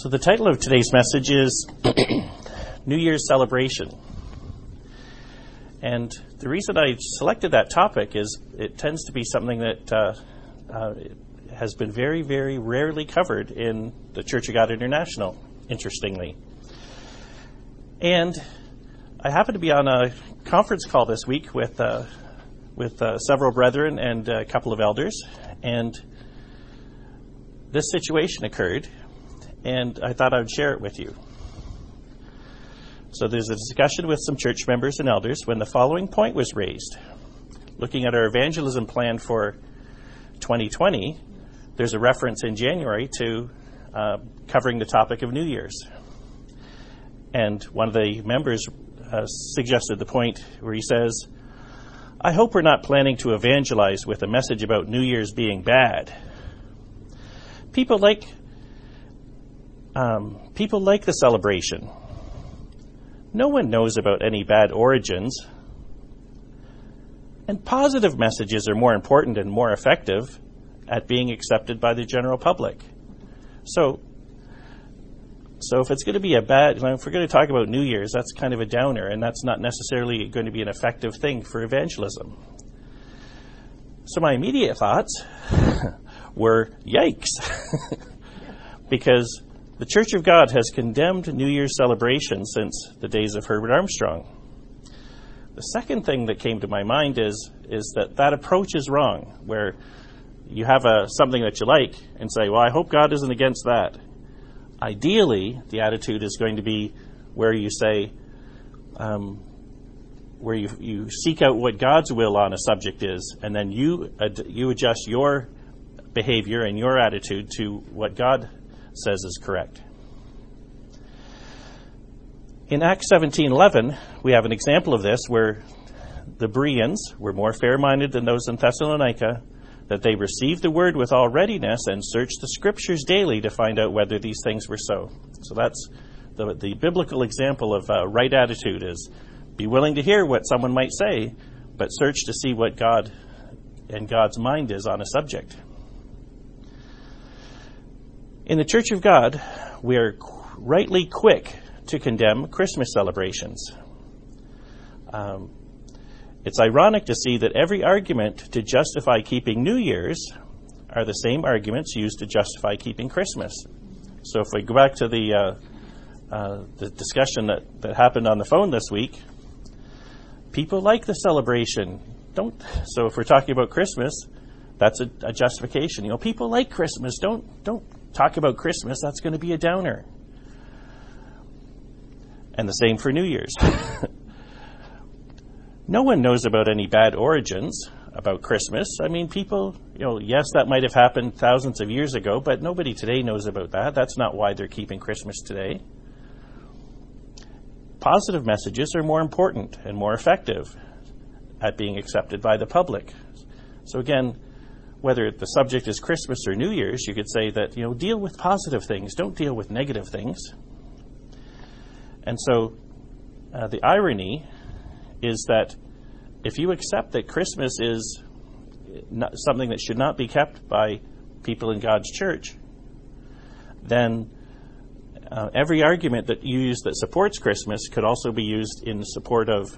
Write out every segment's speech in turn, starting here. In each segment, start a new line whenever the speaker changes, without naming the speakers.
So the title of today's message is New Year's Celebration. And the reason I selected that topic is it tends to be something that has been very, very rarely covered in the Church of God International, interestingly. And I happened to be on a conference call this week with several brethren and a couple of elders, and this situation occurred, and I thought I would share it with you. So there's a discussion with some church members and elders when the following point was raised. Looking at our evangelism plan for 2020, there's a reference in January to covering the topic of New Year's. And one of the members suggested the point where he says, I hope we're not planning to evangelize with a message about New Year's being bad. People like the celebration. No one knows about any bad origins. And positive messages are more important and more effective at being accepted by the general public. So if it's going to be if we're going to talk about New Year's, that's kind of a downer, and that's not necessarily going to be an effective thing for evangelism. So my immediate thoughts were, yikes, because the Church of God has condemned New Year's celebration since the days of Herbert Armstrong. The second thing that came to my mind is that approach is wrong, where you have something that you like and say, well, I hope God isn't against that. Ideally, the attitude is going to be where you say, where you seek out what God's will on a subject is, and then you adjust your behavior and your attitude to what God says is correct. In Acts 17:11, we have an example of this where the Bereans were more fair-minded than those in Thessalonica, that they received the word with all readiness and searched the scriptures daily to find out whether these things were so. So that's the biblical example of right attitude is be willing to hear what someone might say, but search to see what God and God's mind is on a subject. In the Church of God, we are rightly quick to condemn Christmas celebrations. It's ironic to see that every argument to justify keeping New Year's are the same arguments used to justify keeping Christmas. So if we go back to the discussion that happened on the phone this week, people like the celebration. So if we're talking about Christmas, that's a justification. People like Christmas. Don't talk about Christmas. That's going to be a downer. And the same for New Year's. No one knows about any bad origins about Christmas. I mean, people, yes, that might have happened thousands of years ago, but nobody today knows about that. That's not why they're keeping Christmas today. Positive messages are more important and more effective at being accepted by the public. So again, whether the subject is Christmas or New Year's, you could say that, deal with positive things. Don't deal with negative things. And so the irony is that if you accept that Christmas is not something that should not be kept by people in God's church, then every argument that you use that supports Christmas could also be used in support of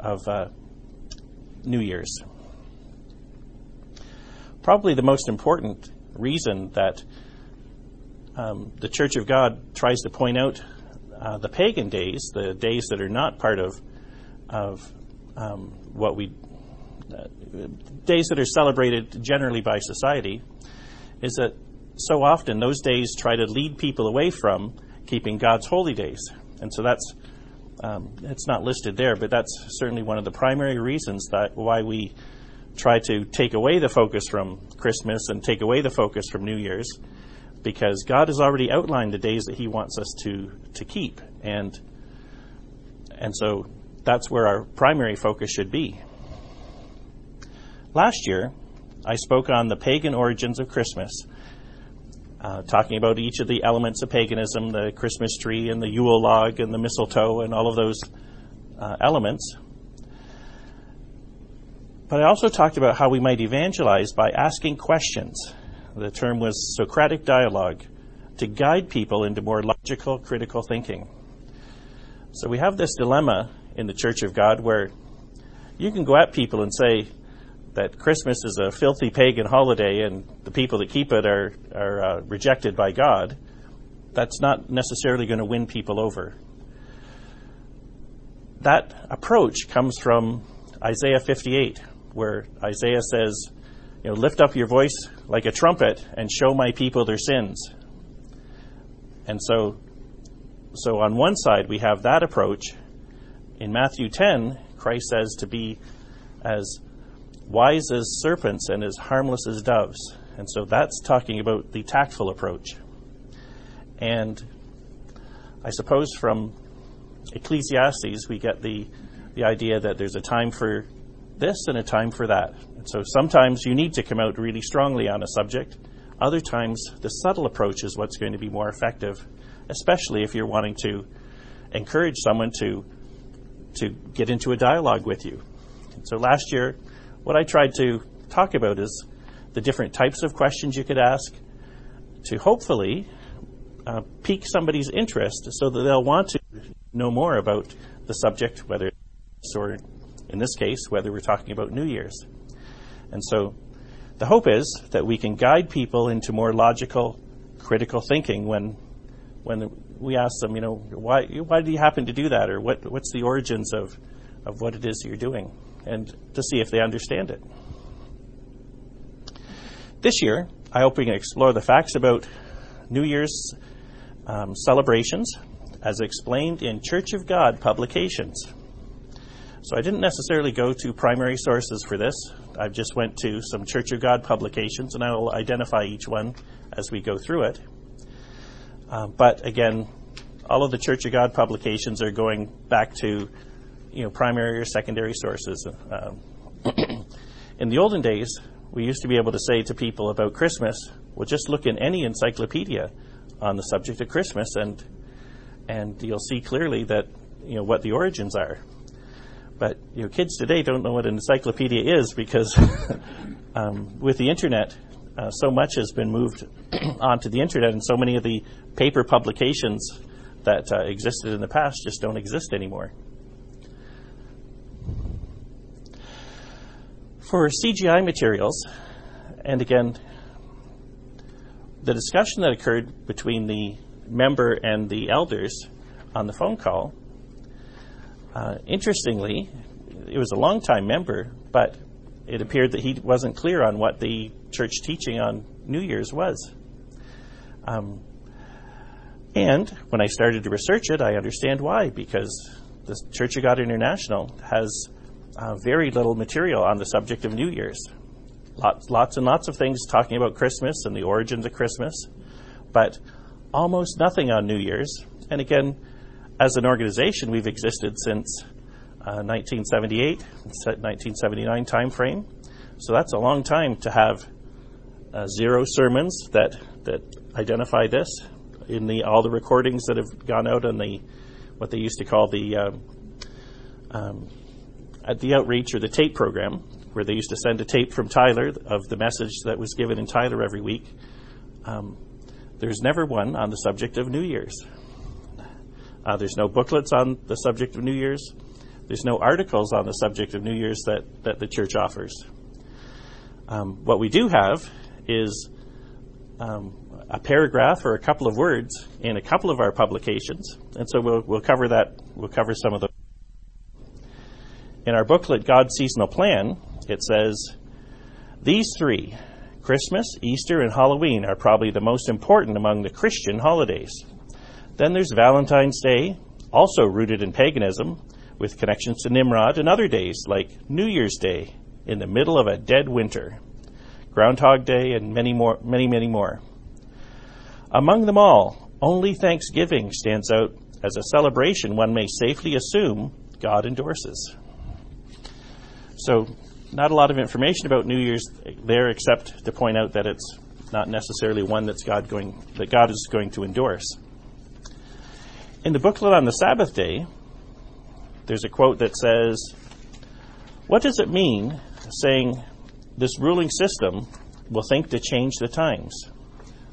New Year's. Probably the most important reason that the Church of God tries to point out the pagan days, the days that are not part of days that are celebrated generally by society, is that so often those days try to lead people away from keeping God's holy days. And so that's it's not listed there, but that's certainly one of the primary reasons why we try to take away the focus from Christmas and take away the focus from New Year's, because God has already outlined the days that he wants us to keep. And so that's where our primary focus should be. Last year, I spoke on the pagan origins of Christmas, talking about each of the elements of paganism, the Christmas tree and the Yule log and the mistletoe and all of those elements. But I also talked about how we might evangelize by asking questions. The term was Socratic dialogue, to guide people into more logical, critical thinking. So we have this dilemma in the Church of God where you can go at people and say that Christmas is a filthy pagan holiday and the people that keep it are rejected by God. That's not necessarily going to win people over. That approach comes from Isaiah 58, where Isaiah says, lift up your voice like a trumpet and show my people their sins. And so on one side we have that approach. In Matthew 10, Christ says to be as wise as serpents and as harmless as doves. And so that's talking about the tactful approach. And I suppose from Ecclesiastes we get the idea that there's a time for this and a time for that. And so sometimes you need to come out really strongly on a subject. Other times the subtle approach is what's going to be more effective, especially if you're wanting to encourage someone to get into a dialogue with you. And so last year, what I tried to talk about is the different types of questions you could ask to hopefully pique somebody's interest so that they'll want to know more about the subject, whether it's, or in this case, whether we're talking about New Year's. And so the hope is that we can guide people into more logical, critical thinking when we ask them, why do you happen to do that, or what's the origins of what it is you're doing, and to see if they understand it. This year, I hope we can explore the facts about New Year's celebrations as explained in Church of God publications. So I didn't necessarily go to primary sources for this. I just went to some Church of God publications, and I will identify each one as we go through it. But again, all of the Church of God publications are going back to, primary or secondary sources. In the olden days, we used to be able to say to people about Christmas, well, just look in any encyclopedia on the subject of Christmas, and you'll see clearly that what the origins are. But kids today don't know what an encyclopedia is because with the internet, so much has been moved onto the internet, and so many of the paper publications that existed in the past just don't exist anymore. For CGI materials, and again, the discussion that occurred between the member and the elders on the phone call, interestingly, it was a long-time member, but it appeared that he wasn't clear on what the church teaching on New Year's was. And when I started to research it, I understand why, because the Church of God International has very little material on the subject of New Year's. Lots and lots of things talking about Christmas and the origins of Christmas, but almost nothing on New Year's. And again, as an organization, we've existed since 1978, 1979 time frame. So that's a long time to have 0 sermons that identify this in all the recordings that have gone out on what they used to call the outreach or the tape program, where they used to send a tape from Tyler of the message that was given in Tyler every week. There's never one on the subject of New Year's. There's no booklets on the subject of New Year's. There's no articles on the subject of New Year's that the church offers. What we do have is a paragraph or a couple of words in a couple of our publications, and so we'll cover that. We'll cover some of those. In our booklet, God's Seasonal Plan, it says, these 3, Christmas, Easter, and Halloween, are probably the most important among the Christian holidays. Then there's Valentine's Day, also rooted in paganism, with connections to Nimrod, and other days like New Year's Day in the middle of a dead winter, Groundhog Day, and many more. Among them all, only Thanksgiving stands out as a celebration one may safely assume God endorses. So, not a lot of information about New Year's there, except to point out that it's not necessarily one that God is going to endorse. In the booklet on the Sabbath day, there's a quote that says, what does it mean saying this ruling system will think to change the times?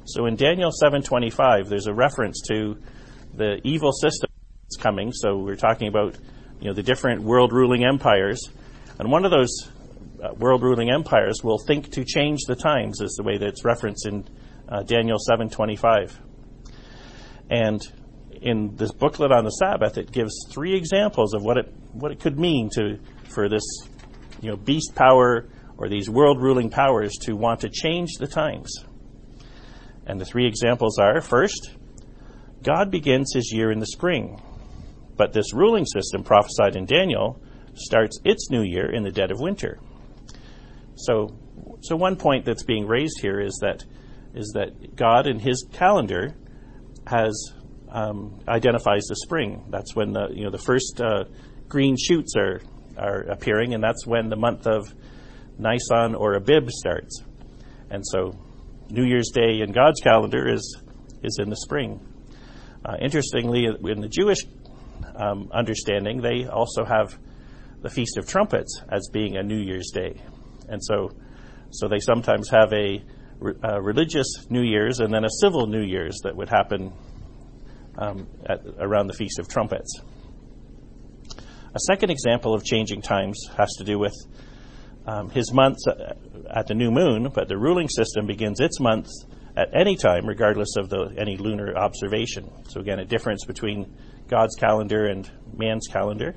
So in Daniel 7:25, there's a reference to the evil system that's coming. So we're talking about, the different world-ruling empires. And one of those world-ruling empires will think to change the times, is the way that it's referenced in Daniel 7:25. And in this booklet on the Sabbath, it gives 3 examples of what it could mean for this beast power or these world-ruling powers to want to change the times. And the 3 examples are, first, God begins his year in the spring, but this ruling system prophesied in Daniel starts its new year in the dead of winter. So one point that's being raised here is that God in his calendar has identifies the spring. That's when the first green shoots are appearing, and that's when the month of Nisan or Abib starts. And so New Year's Day in God's calendar is in the spring. Interestingly, in the Jewish understanding, they also have the Feast of Trumpets as being a New Year's Day. And so they sometimes have a religious New Year's and then a civil New Year's that would happen around the Feast of Trumpets. A second example of changing times has to do with his months at the new moon, but the ruling system begins its months at any time, regardless of any lunar observation. So again, a difference between God's calendar and man's calendar.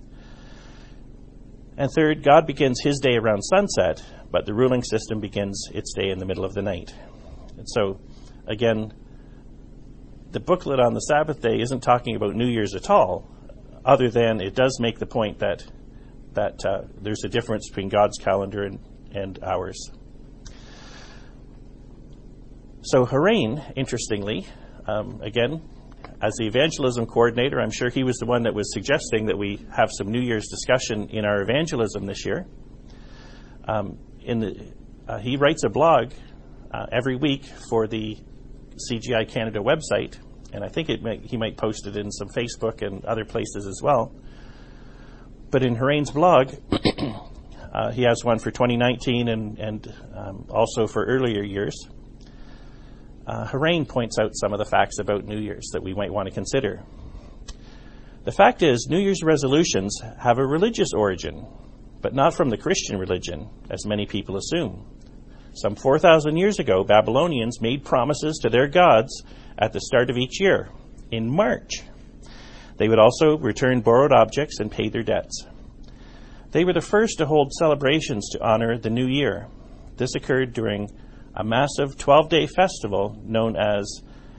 And third, God begins his day around sunset, but the ruling system begins its day in the middle of the night. And so, again, the booklet on the Sabbath day isn't talking about New Year's at all, other than it does make the point that there's a difference between God's calendar and ours. So Harain, interestingly, again, as the evangelism coordinator, I'm sure he was the one that was suggesting that we have some New Year's discussion in our evangelism this year. He writes a blog every week for the CGI Canada website, and I think he might post it in some Facebook and other places as well. But in Harain's blog, he has one for 2019 and also for earlier years. Harain points out some of the facts about New Year's that we might want to consider. The fact is, New Year's resolutions have a religious origin, but not from the Christian religion, as many people assume. Some 4,000 years ago, Babylonians made promises to their gods at the start of each year, in March. They would also return borrowed objects and pay their debts. They were the first to hold celebrations to honor the new year. This occurred during a massive 12-day festival known as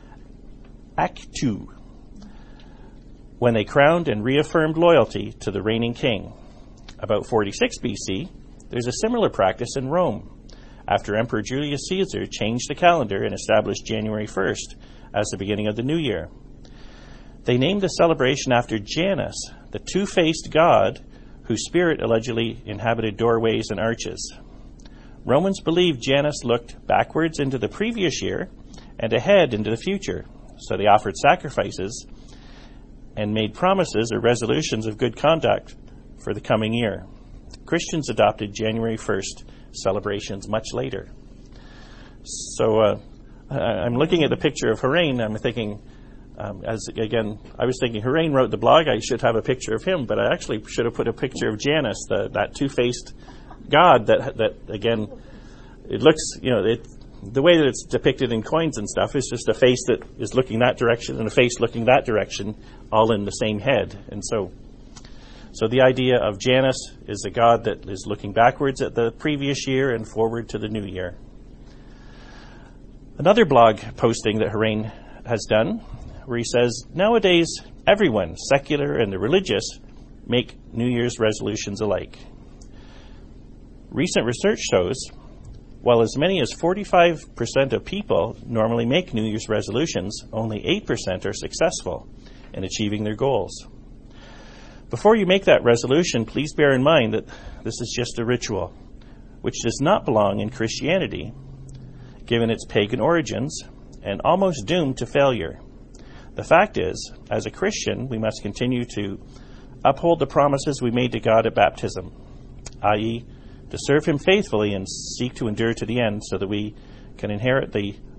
Aktu, when they crowned and reaffirmed loyalty to the reigning king. About 46 BC, there's a similar practice in Rome, after Emperor Julius Caesar changed the calendar and established January 1st as the beginning of the new year. They named the celebration after Janus, the two-faced god whose spirit allegedly inhabited doorways and arches. Romans believed Janus looked backwards into the previous year and ahead into the future, so they offered sacrifices and made promises or resolutions of good conduct for the coming year. Christians adopted January 1st celebrations much later. So I'm looking at the picture of Harain. I'm thinking, I was thinking Harain wrote the blog. I should have a picture of him, but I actually should have put a picture of Janus, that two-faced god that again, it looks, the way that it's depicted in coins and stuff is just a face that is looking that direction and a face looking that direction, all in the same head. And so the idea of Janus is a god that is looking backwards at the previous year and forward to the new year. Another blog posting that Harain has done, where he says, nowadays, everyone, secular and the religious, make New Year's resolutions alike. Recent research shows, while as many as 45% of people normally make New Year's resolutions, only 8% are successful in achieving their goals. Before you make that resolution, please bear in mind that this is just a ritual, which does not belong in Christianity, given its pagan origins, and almost doomed to failure. The fact is, as a Christian, we must continue to uphold the promises we made to God at baptism, i.e., to serve Him faithfully and seek to endure to the end so that we can inherit the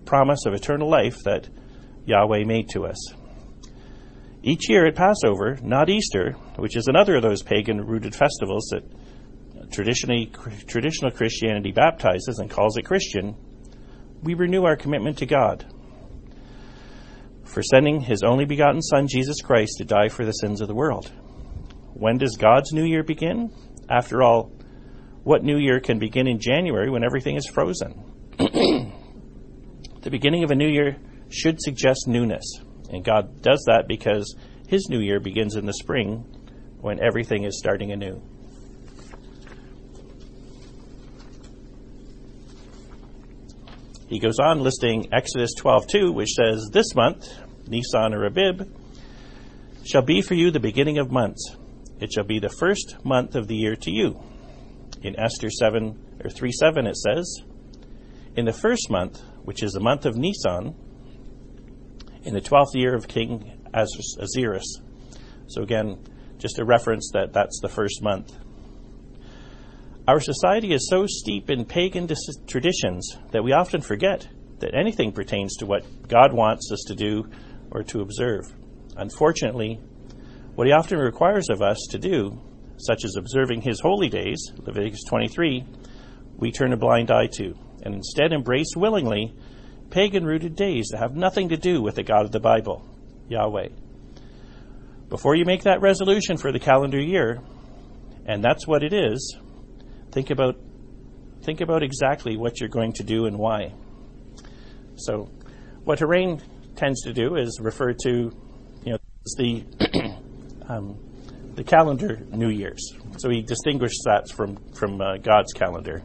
promise of eternal life that Yahweh made to us. Each year at Passover, not Easter, which is another of those pagan-rooted festivals that traditional Christianity baptizes and calls it Christian, we renew our commitment to God for sending his only begotten Son, Jesus Christ, to die for the sins of the world. When does God's New Year begin? After all, what New Year can begin in January when everything is frozen? The beginning of a new year should suggest newness, and God does that because his New Year begins in the spring when everything is starting anew. He goes on listing Exodus 12:2, which says, "This month, Nisan or Abib, shall be for you the beginning of months. It shall be the first month of the year to you." In Esther 3:7 it says, "In the first month, which is the month of Nisan, in the 12th year of King Ahasuerus." So again, just a reference that that's the first month. Our society is so steep in pagan traditions that we often forget that anything pertains to what God wants us to do or to observe. Unfortunately, what he often requires of us to do, such as observing his holy days, Leviticus 23, we turn a blind eye to, and instead embrace willingly pagan-rooted days that have nothing to do with the God of the Bible, Yahweh. Before you make that resolution for the calendar year, and that's what it is, think about exactly what you're going to do and why. So, what Harain tends to do is refer to, the calendar New Year's. So he distinguishes that from God's calendar.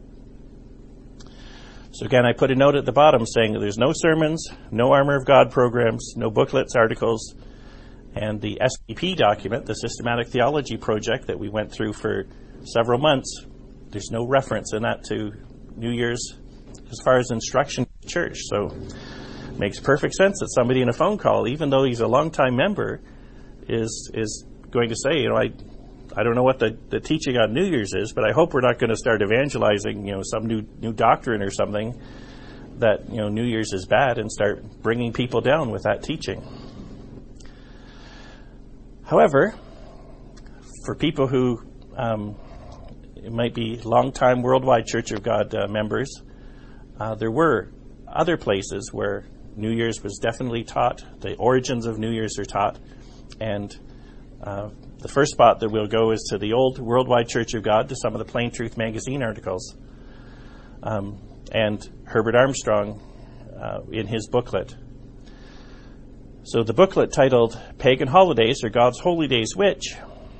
So again, I put a note at the bottom saying that there's no sermons, no Armor of God programs, no booklets, articles, and the STP document, the Systematic Theology Project that we went through for several months. There's no reference in that to New Year's as far as instruction in the church. So it makes perfect sense that somebody in a phone call, even though he's a longtime member, is going to say, I don't know what the teaching on New Year's is, but I hope we're not going to start evangelizing, some new doctrine or something that, New Year's is bad and start bringing people down with that teaching. However, for people who it might be long-time Worldwide Church of God members, there were other places where New Year's was definitely taught. The origins of New Year's are taught. And the first spot that we'll go is to the old Worldwide Church of God, to some of the Plain Truth magazine articles. And Herbert Armstrong in his booklet. So the booklet titled Pagan Holidays or God's Holy Days Which?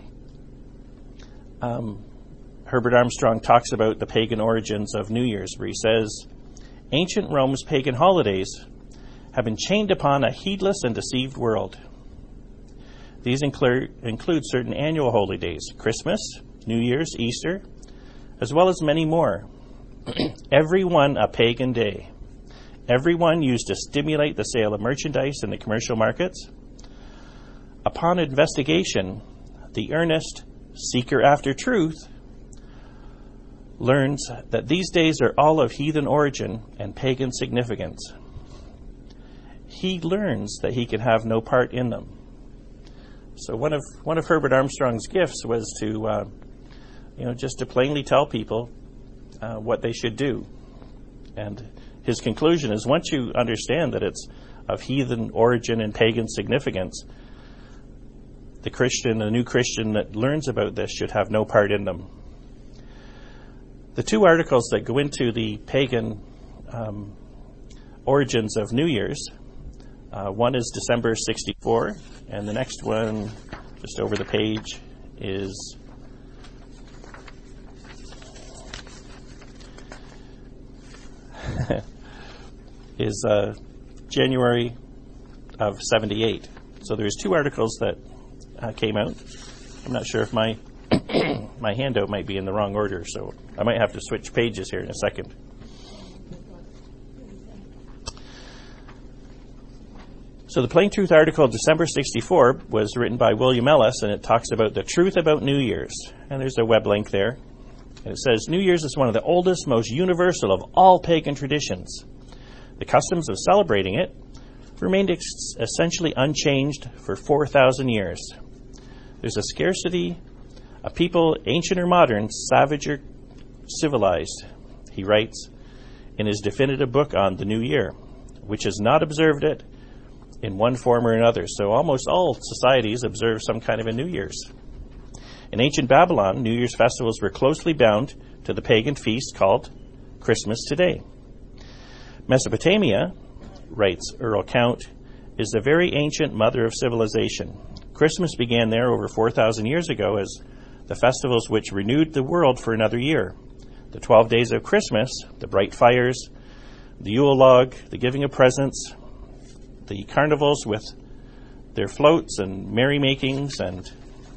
Herbert Armstrong talks about the pagan origins of New Year's, where he says, "Ancient Rome's pagan holidays have been chained upon a heedless and deceived world. These include certain annual holy days, Christmas, New Year's, Easter, as well as many more. Every one a pagan day. Every one used to stimulate the sale of merchandise in the commercial markets. Upon investigation, the earnest seeker after truth learns that these days are all of heathen origin and pagan significance. He learns that he can have no part in them." So one of Herbert Armstrong's gifts was to, just to plainly tell people what they should do. And his conclusion is, once you understand that it's of heathen origin and pagan significance, the new Christian that learns about this should have no part in them. The two articles that go into the pagan origins of New Year's, one is December 64, and the next one, just over the page, is January of 78. So there's two articles that came out. I'm not sure if my my handout might be in the wrong order, so I might have to switch pages here in a second. So the Plain Truth article, December 64, was written by William Ellis, and it talks about the truth about New Year's. And there's a web link there. And it says, "New Year's is one of the oldest, most universal of all pagan traditions. The customs of celebrating it remained essentially unchanged for 4,000 years. There's a scarcity of people, ancient or modern, savage or civilized, he writes in his definitive book on the New Year, which has not observed it in one form or another. So almost all societies observe some kind of a New Year's. In ancient Babylon, New Year's festivals were closely bound to the pagan feast called Christmas today. Mesopotamia, writes Earl Count, is the very ancient mother of civilization. Christmas began there over 4,000 years ago as the festivals which renewed the world for another year. The 12 days of Christmas, the bright fires, the Yule log, the giving of presents, the carnivals with their floats and merrymakings and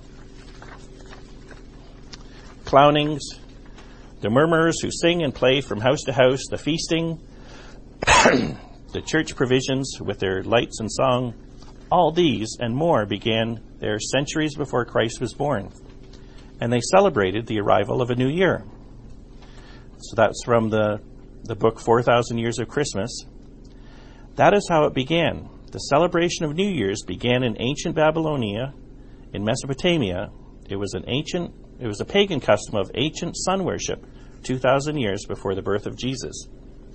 clownings, the murmurers who sing and play from house to house, the feasting, the church provisions with their lights and song, all these and more began there centuries before Christ was born. And they celebrated the arrival of a new year. So that's from the book 4,000 Years of Christmas. That is how it began. The celebration of New Year's began in ancient Babylonia, in Mesopotamia. It was a pagan custom of ancient sun worship 2,000 years before the birth of Jesus.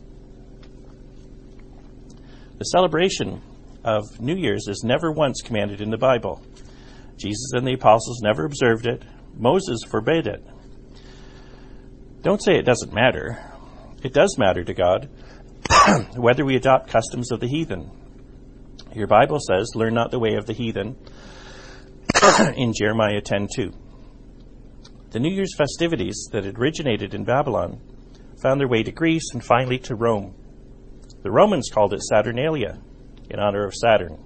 The celebration of New Year's is never once commanded in the Bible. Jesus and the apostles never observed it. Moses forbade it. Don't say it doesn't matter. It does matter to God whether we adopt customs of the heathen. Your Bible says, learn not the way of the heathen in Jeremiah 10:2. The New Year's festivities that originated in Babylon found their way to Greece and finally to Rome. The Romans called it Saturnalia, in honor of Saturn.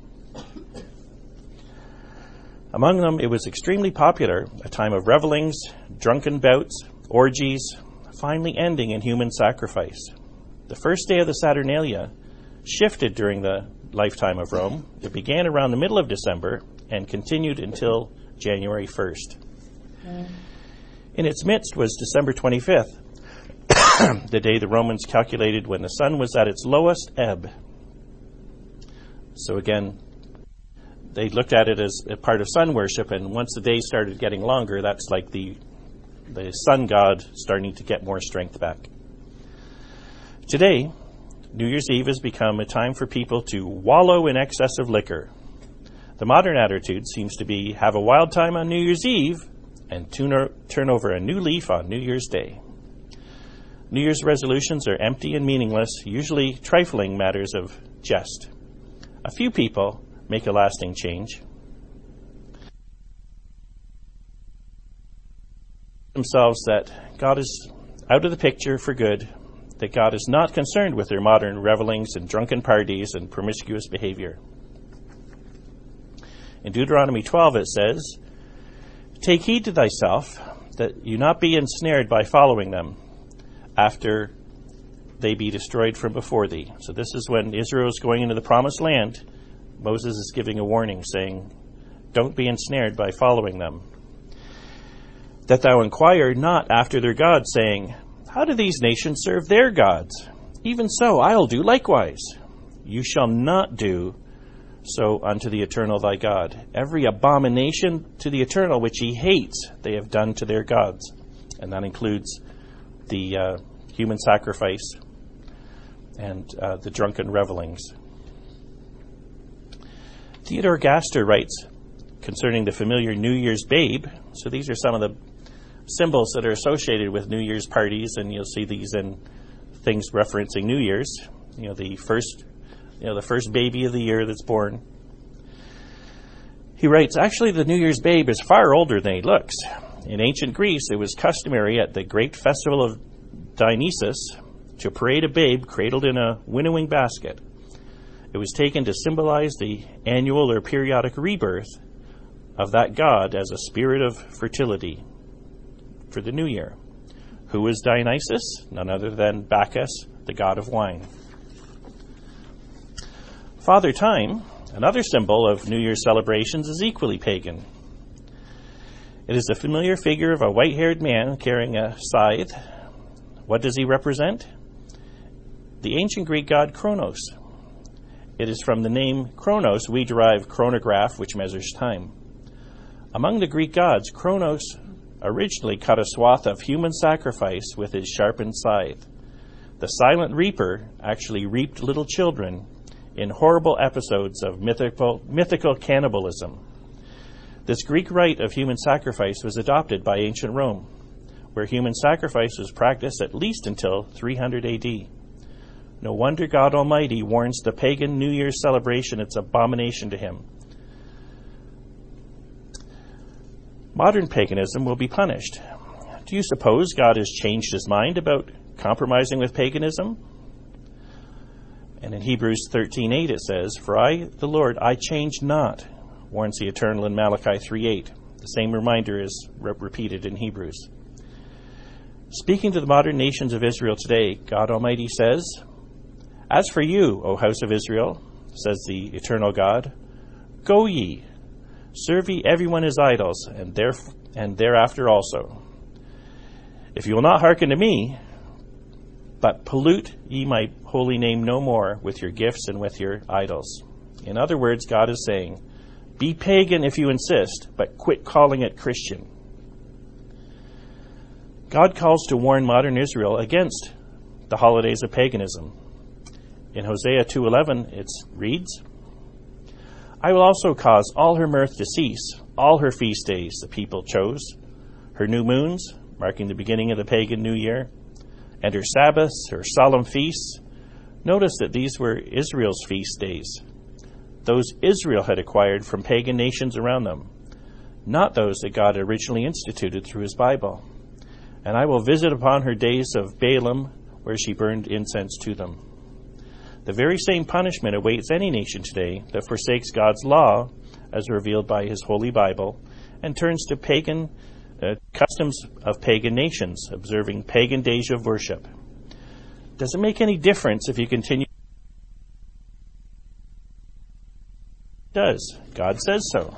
Among them, it was extremely popular, a time of revelings, drunken bouts, orgies, finally ending in human sacrifice. The first day of the Saturnalia shifted during the lifetime of Rome. It began around the middle of December and continued until January 1st. In its midst was December 25th, the day the Romans calculated when the sun was at its lowest ebb. So again, they looked at it as a part of sun worship, and once the day started getting longer, that's like the sun god starting to get more strength back. Today, New Year's Eve has become a time for people to wallow in excess of liquor. The modern attitude seems to be have a wild time on New Year's Eve and turn over a new leaf on New Year's Day. New Year's resolutions are empty and meaningless, usually trifling matters of jest. A few people make a lasting change. Themselves that God is out of the picture for good, that God is not concerned with their modern revelings and drunken parties and promiscuous behavior. In Deuteronomy 12 it says, "Take heed to thyself, that you not be ensnared by following them, after they be destroyed from before thee." So this is when Israel is going into the promised land. Moses is giving a warning, saying, don't be ensnared by following them. "That thou inquire not after their gods, saying, how do these nations serve their gods? Even so I'll do likewise. You shall not do so unto the eternal thy God. Every abomination to the eternal which he hates, they have done to their gods." And that includes the human sacrifice and the drunken revelings. Theodore Gaster writes concerning the familiar New Year's babe. So these are some of the symbols that are associated with New Year's parties, and you'll see these in things referencing New Year's. The first baby of the year that's born. He writes, actually the New Year's babe is far older than he looks. In ancient Greece, it was customary at the great festival of Dionysus to parade a babe cradled in a winnowing basket. It was taken to symbolize the annual or periodic rebirth of that god as a spirit of fertility for the new year. Who is Dionysus? None other than Bacchus, the god of wine. Father Time, another symbol of New Year's celebrations, is equally pagan. It is the familiar figure of a white-haired man carrying a scythe. What does he represent? the ancient Greek god Kronos. It is from the name Kronos we derive chronograph, which measures time. Among the Greek gods, Kronos originally cut a swath of human sacrifice with his sharpened scythe. The silent reaper actually reaped little children in horrible episodes of mythical cannibalism. This Greek rite of human sacrifice was adopted by ancient Rome, where human sacrifice was practiced at least until 300 AD. No wonder God Almighty warns the pagan New Year's celebration its abomination to him. Modern paganism will be punished. Do you suppose God has changed his mind about compromising with paganism? And in Hebrews 13:8 it says, "For I, the Lord, I change not," warns the Eternal in Malachi 3:8. The same reminder is repeated in Hebrews. Speaking to the modern nations of Israel today, God Almighty says, "As for you, O house of Israel, says the eternal God, go ye, serve ye everyone his idols, and thereafter also. If you will not hearken to me, but pollute ye my holy name no more with your gifts and with your idols." In other words, God is saying, be pagan if you insist, but quit calling it Christian. God calls to warn modern Israel against the holidays of paganism. In Hosea 2:11 it reads, "I will also cause all her mirth to cease, all her feast days the people chose, her new moons, marking the beginning of the pagan New Year, and her Sabbaths, her solemn feasts." Notice that these were Israel's feast days, those Israel had acquired from pagan nations around them, not those that God originally instituted through his Bible. "And I will visit upon her days of Balaam, where she burned incense to them." The very same punishment awaits any nation today that forsakes God's law as revealed by his holy Bible and turns to pagan customs of pagan nations, observing pagan days of worship. Does it make any difference if you continue? It does. God says so.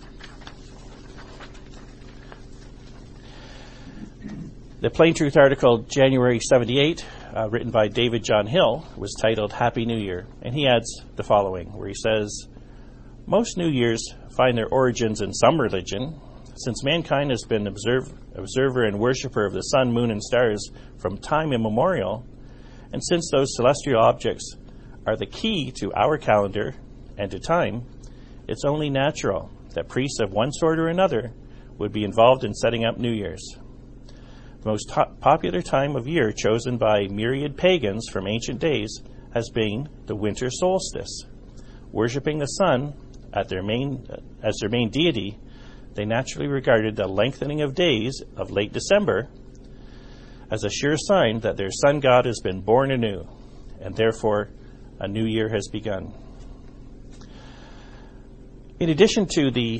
The Plain Truth article, January 78, written by David John Hill, was titled Happy New Year, and he adds the following, where he says, "Most New Years find their origins in some religion. Since mankind has been observer and worshiper of the sun, moon, and stars from time immemorial, and since those celestial objects are the key to our calendar and to time, it's only natural that priests of one sort or another would be involved in setting up New Year's. The most popular time of year chosen by myriad pagans from ancient days has been the winter solstice. Worshipping the sun as their main deity, they naturally regarded the lengthening of days of late December as a sure sign that their sun god has been born anew, and therefore a new year has begun." In addition to the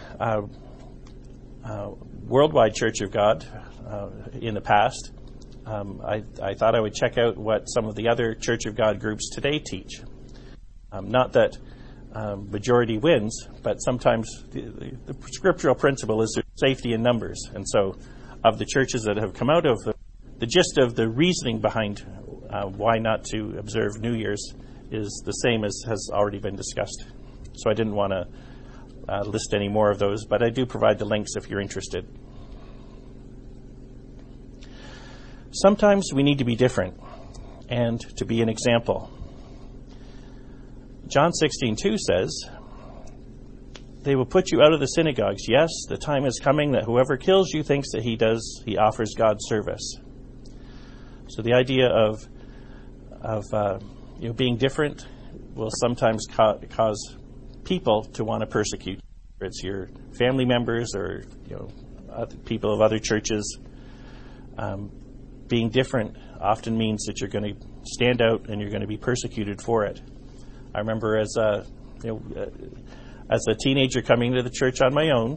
Worldwide Church of God in the past, I thought I would check out what some of the other Church of God groups today teach. Not that majority wins, but sometimes the scriptural principle is safety in numbers. And so of the churches that have come out of the gist of the reasoning behind why not to observe New Year's is the same as has already been discussed. So I didn't want to list any more of those, but I do provide the links if you're interested. Sometimes we need to be different and to be an example. John 16:2 says, "They will put you out of the synagogues. Yes, the time is coming that whoever kills you thinks that he offers God service." So the idea of being different will sometimes cause people to want to persecute you. Whether it's your family members or people of other churches. Being different often means that you're going to stand out and you're going to be persecuted for it. I remember as a teenager coming to the church on my own,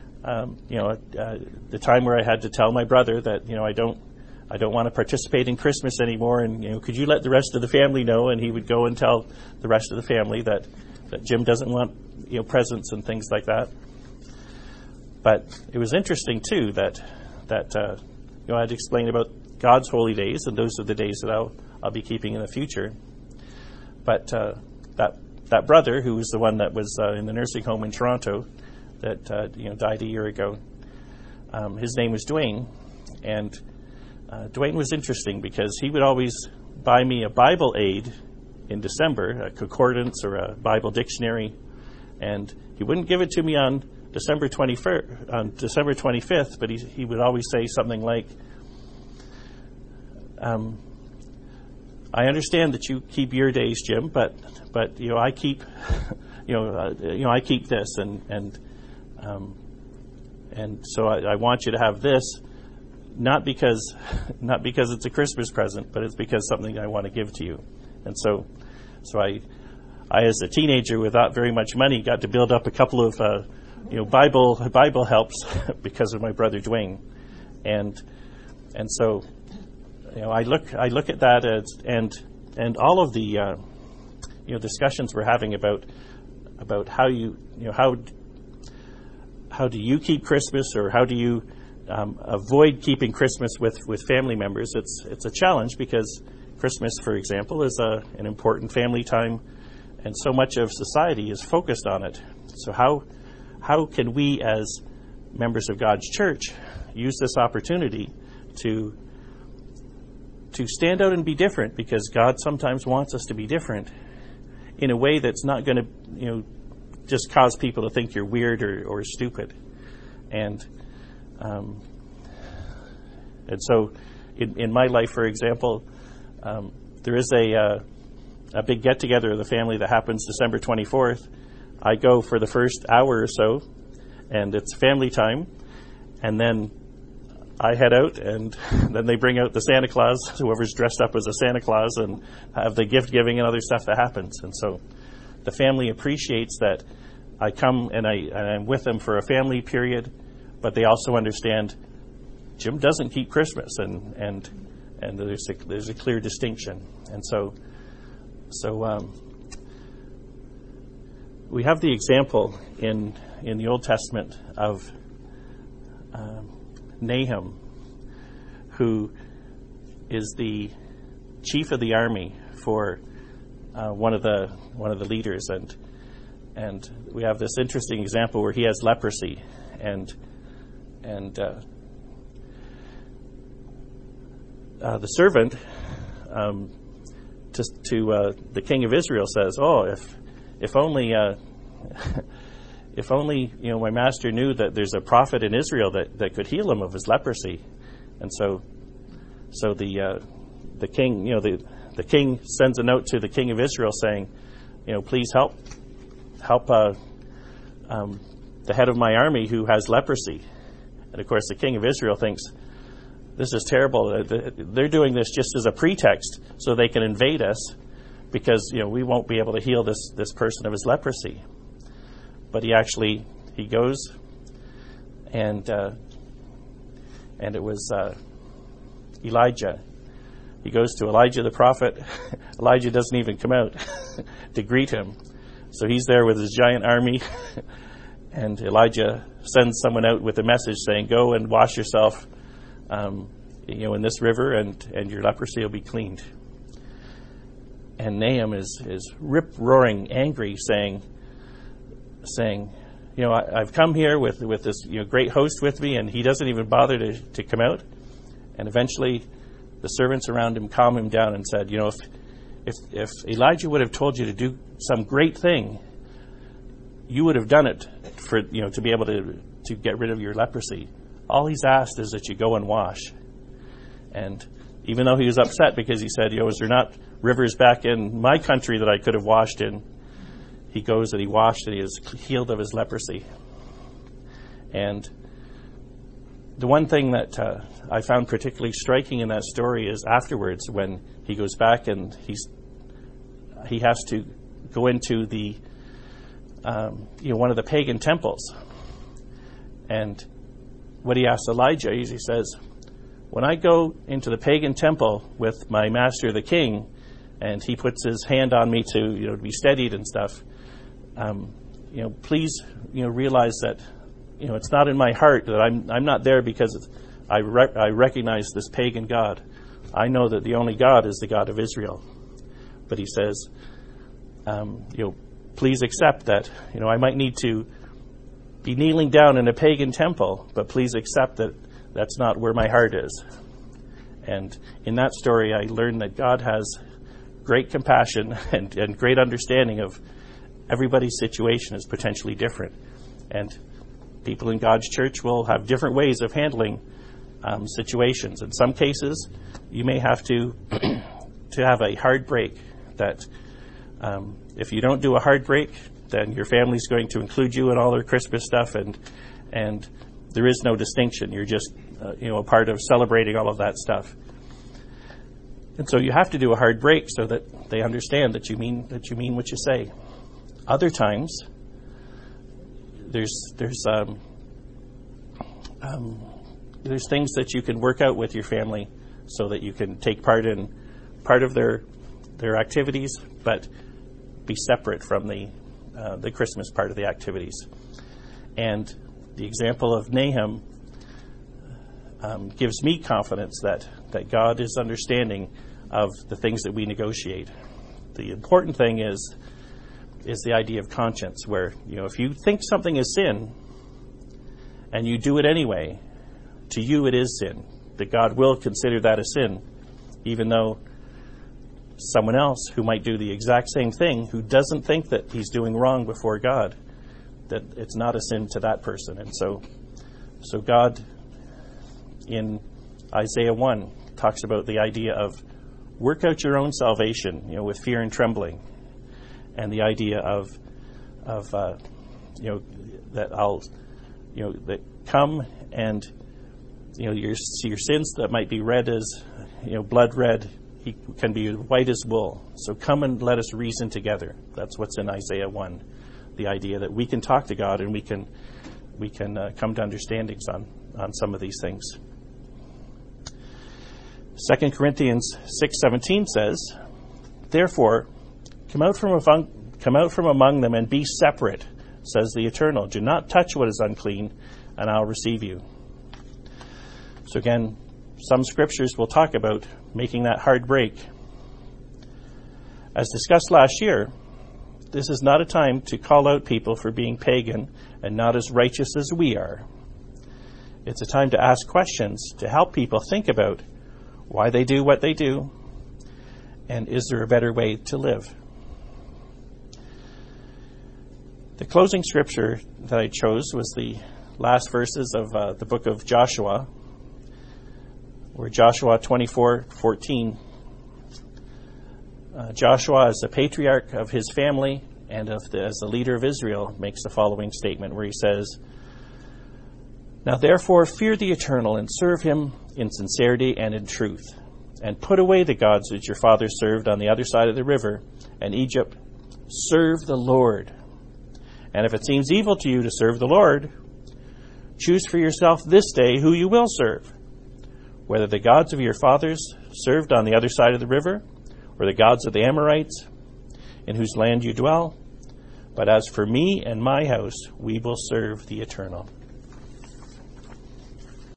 the time where I had to tell my brother that I don't want to participate in Christmas anymore, and could you let the rest of the family know? And he would go and tell the rest of the family that Jim doesn't want presents and things like that. But it was interesting too that I'd explain about God's holy days, and those are the days that I'll be keeping in the future. But that brother, who was the one that was in the nursing home in Toronto, that died a year ago, his name was Dwayne, and Dwayne was interesting because he would always buy me a Bible aid in December, a concordance or a Bible dictionary, and he wouldn't give it to me on December 25th, but he would always say something like, I understand that you keep your days, Jim, but I keep I keep this, and so I want you to have this, not because it's a Christmas present, but it's because something I want to give to you. And so I as a teenager without very much money got to build up a couple of Bible helps because of my brother Dwayne, and so I look at that and all of the discussions we're having about how how do you keep Christmas, or how do you avoid keeping Christmas with family members. It's a challenge because Christmas, for example, is an important family time, and so much of society is focused on it. So how can we as members of God's church use this opportunity to stand out and be different, because God sometimes wants us to be different in a way that's not going to just cause people to think you're weird or stupid. And so in my life, for example, there is a big get-together of the family that happens December 24th. I go for the first hour or so, and it's family time, and then I head out, and then they bring out the Santa Claus, whoever's dressed up as a Santa Claus, and have the gift giving and other stuff that happens. And so the family appreciates that I come and I'm with them for a family period, but they also understand Jim doesn't keep Christmas, and there's a clear distinction. And so we have the example in the Old Testament of Nahum, who is the chief of the army for one of the leaders, and we have this interesting example where he has leprosy, and the servant to the king of Israel says, "Oh, if only." If only my master knew that there's a prophet in Israel that could heal him of his leprosy. And so the king the king sends a note to the king of Israel saying, please help the head of my army who has leprosy. And of course the king of Israel thinks, this is terrible. They're doing this just as a pretext so they can invade us, because we won't be able to heal this person of his leprosy. But he goes, and it was Elijah. He goes to Elijah the prophet. Elijah doesn't even come out to greet him. So he's there with his giant army, and Elijah sends someone out with a message saying, go and wash yourself in this river, and your leprosy will be cleaned. And Nahum is rip-roaring angry, saying, I've come here with this great host with me, and he doesn't even bother to come out. And eventually, the servants around him calm him down and said, if Elijah would have told you to do some great thing, you would have done it for to be able to get rid of your leprosy. All he's asked is that you go and wash. And even though he was upset because he said, is there not rivers back in my country that I could have washed in? He goes and he washed, and he is healed of his leprosy. And the one thing that I found particularly striking in that story is afterwards, when he goes back and he has to go into the one of the pagan temples. And what he asks Elijah is, he says, when I go into the pagan temple with my master the king, and he puts his hand on me to be steadied and stuff, please realize that it's not in my heart that I'm not there because I recognize this pagan god. I know that the only God is the God of Israel. But he says, please accept that, I might need to be kneeling down in a pagan temple, but please accept that that's not where my heart is. And in that story, I learned that God has great compassion and great understanding of everybody's situation is potentially different. And people in God's church will have different ways of handling situations. In some cases, you may have to have a hard break that if you don't do a hard break, then your family's going to include you in all their Christmas stuff, and there is no distinction. You're just a part of celebrating all of that stuff. And so you have to do a hard break so that they understand that you mean what you say. Other times, there's things that you can work out with your family so that you can take part in part of their activities, but be separate from the Christmas part of the activities. And the example of Nahum gives me confidence that God is understanding of the things that we negotiate. The important thing is the idea of conscience, where if you think something is sin and you do it anyway, to you it is sin. That God will consider that a sin, even though someone else who might do the exact same thing, who doesn't think that he's doing wrong before God, that it's not a sin to that person. And so God in Isaiah 1 talks about the idea of work out your own salvation, with fear and trembling, and the idea of that I'll, that come and your sins that might be red as blood red, he can be white as wool. So come and let us reason together. That's what's in Isaiah 1. The idea that we can talk to God and we can come to understandings on some of these things. 2 Corinthians 6:17 says, "Therefore, come out from among them and be separate, says the Eternal. Do not touch what is unclean, and I'll receive you." So again, some scriptures will talk about making that hard break. As discussed last year, this is not a time to call out people for being pagan and not as righteous as we are. It's a time to ask questions to help people think about why they do what they do, and is there a better way to live? The closing scripture that I chose was the last verses of the book of Joshua, where Joshua 24:14. Joshua, as the patriarch of his family and as the leader of Israel, makes the following statement where he says, "Now therefore fear the Eternal and serve him in sincerity and in truth, and put away the gods which your fathers served on the other side of the river and Egypt. Serve the Lord. And if it seems evil to you to serve the Lord, choose for yourself this day who you will serve, whether the gods of your fathers served on the other side of the river, or the gods of the Amorites, in whose land you dwell. But as for me and my house, we will serve the Eternal."